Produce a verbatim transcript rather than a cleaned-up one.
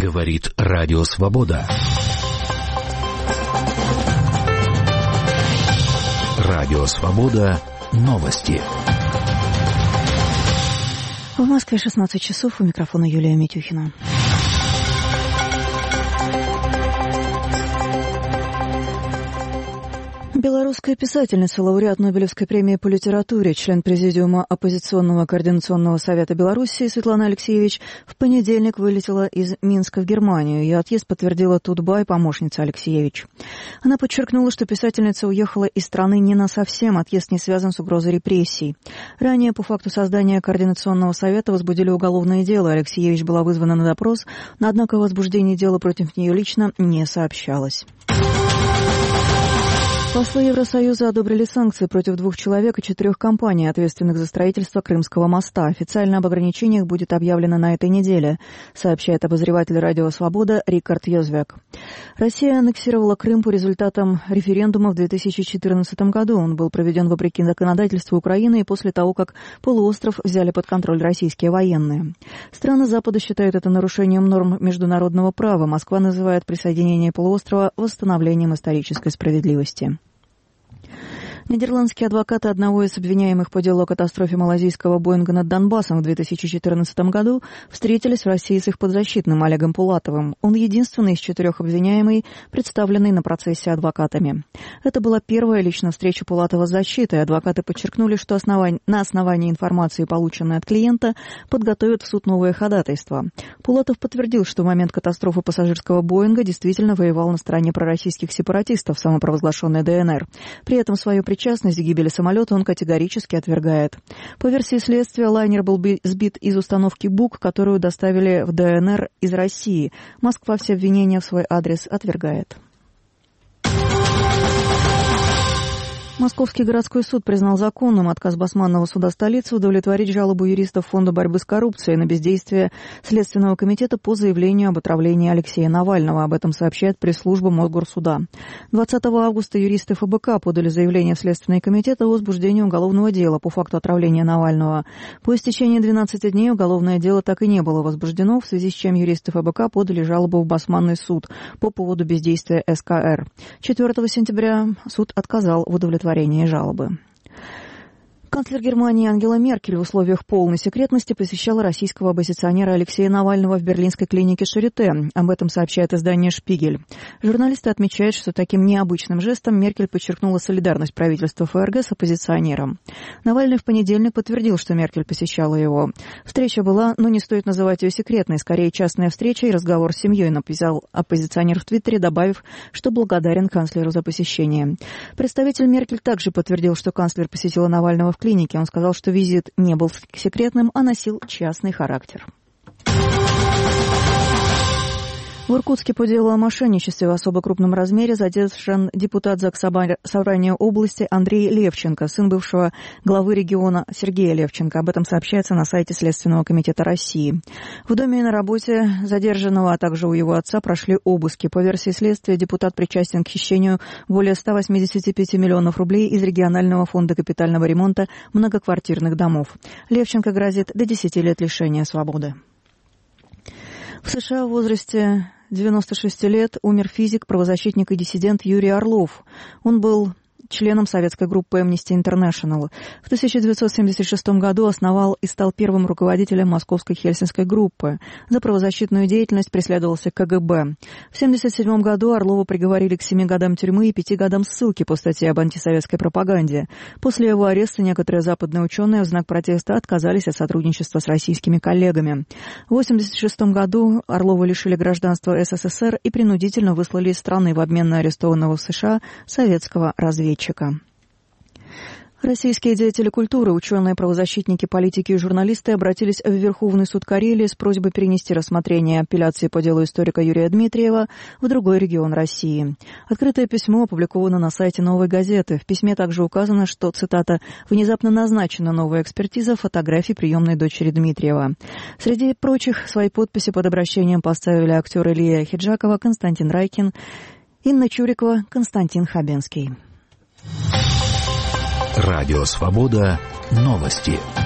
Говорит Радио Свобода. Радио Свобода. Новости. В Москве шестнадцать часов. У микрофона Юлия Митюхина. Белорусская писательница, лауреат Нобелевской премии по литературе, член Президиума Оппозиционного координационного совета Белоруссии Светлана Алексеевич в понедельник вылетела из Минска в Германию. Ее отъезд подтвердила Тутбай, помощница Алексеевич. Она подчеркнула, что писательница уехала из страны не насовсем, отъезд не связан с угрозой репрессий. Ранее по факту создания Координационного совета возбудили уголовное дело. Алексеевич была вызвана на допрос, но однако о возбуждении дела против нее лично не сообщалось. Послы Евросоюза одобрили санкции против двух человек и четырех компаний, ответственных за строительство Крымского моста. Официально об ограничениях будет объявлено на этой неделе, сообщает обозреватель «Радио Свобода» Рикард Йозвек. Россия аннексировала Крым по результатам референдума в две тысячи четырнадцатом году. Он был проведен вопреки законодательству Украины и после того, как полуостров взяли под контроль российские военные. Страны Запада считают это нарушением норм международного права. Москва называет присоединение полуострова восстановлением исторической справедливости. Нидерландские адвокаты одного из обвиняемых по делу о катастрофе малазийского Боинга над Донбассом в две тысячи четырнадцатом году встретились в России с их подзащитным Олегом Пулатовым. Он единственный из четырех обвиняемых, представленный на процессе адвокатами. Это была первая личная встреча Пулатова с защитой. Адвокаты подчеркнули, что основань... на основании информации, полученной от клиента, подготовят в суд новое ходатайство. Пулатов подтвердил, что в момент катастрофы пассажирского Боинга действительно воевал на стороне пророссийских сепаратистов, самопровозглашенной ДНР. При этом свою причастность к гибели самолета он категорически отвергает. По версии следствия, лайнер был сбит из установки БУК, которую доставили в ДНР из России. Москва все обвинения в свой адрес отвергает. Московский городской суд признал законным отказ Басманного суда столицы удовлетворить жалобу юристов Фонда борьбы с коррупцией на бездействие Следственного комитета по заявлению об отравлении Алексея Навального. Об этом сообщает пресс-служба Мосгорсуда. двадцатого августа юристы ФБК подали заявление в Следственный комитет о возбуждении уголовного дела по факту отравления Навального. По истечении двенадцати дней уголовное дело так и не было возбуждено, в связи с чем юристы ФБК подали жалобу в Басманный суд по поводу бездействия СКР. четвёртого сентября суд отказал в удовлетворении жалобы. Канцлер Германии Ангела Меркель в условиях полной секретности посещала российского оппозиционера Алексея Навального в берлинской клинике Шарите. Об этом сообщает издание «Шпигель». Журналисты отмечают, что таким необычным жестом Меркель подчеркнула солидарность правительства ФРГ с оппозиционером. Навальный в понедельник подтвердил, что Меркель посещала его. Встреча была, но не стоит называть ее секретной, скорее частная встреча и разговор с семьей, написал оппозиционер в Твиттере, добавив, что благодарен канцлеру за посещение. Представитель Меркель также подтвердил, что канцлер посетила Навального в клинике. Он сказал, что визит не был секретным, а носил частный характер. В Иркутске по делу о мошенничестве в особо крупном размере задержан депутат Заксобрания области Андрей Левченко, сын бывшего главы региона Сергея Левченко. Об этом сообщается на сайте Следственного комитета России. В доме и на работе задержанного, а также у его отца прошли обыски. По версии следствия, депутат причастен к хищению более ста восьмидесяти пяти миллионов рублей из регионального фонда капитального ремонта многоквартирных домов. Левченко грозит до десяти лет лишения свободы. В США в возрасте девяноста шести лет умер физик, правозащитник и диссидент Юрий Орлов. Он был членом советской группы Amnesty International. В тысяча девятьсот семьдесят шестом году основал и стал первым руководителем московской Хельсинской группы. За правозащитную деятельность преследовался КГБ. В тысяча девятьсот семьдесят седьмом году Орлова приговорили к семи годам тюрьмы и пяти годам ссылки по статье об антисоветской пропаганде. После его ареста некоторые западные ученые в знак протеста отказались от сотрудничества с российскими коллегами. В тысяча девятьсот восемьдесят шестом году Орлова лишили гражданства СССР и принудительно выслали из страны в обмен на арестованного в США советского разведчика. Российские деятели культуры, ученые, правозащитники, политики и журналисты обратились в Верховный суд Карелии с просьбой перенести рассмотрение апелляции по делу историка Юрия Дмитриева в другой регион России. Открытое письмо опубликовано на сайте «Новой газеты». В письме также указано, что, цитата, «внезапно назначена новая экспертиза фотографий приемной дочери Дмитриева». Среди прочих свои подписи под обращением поставили актеры Лия Хиджакова, Константин Райкин, Инна Чурикова, Константин Хабенский. Радио Свобода. Новости.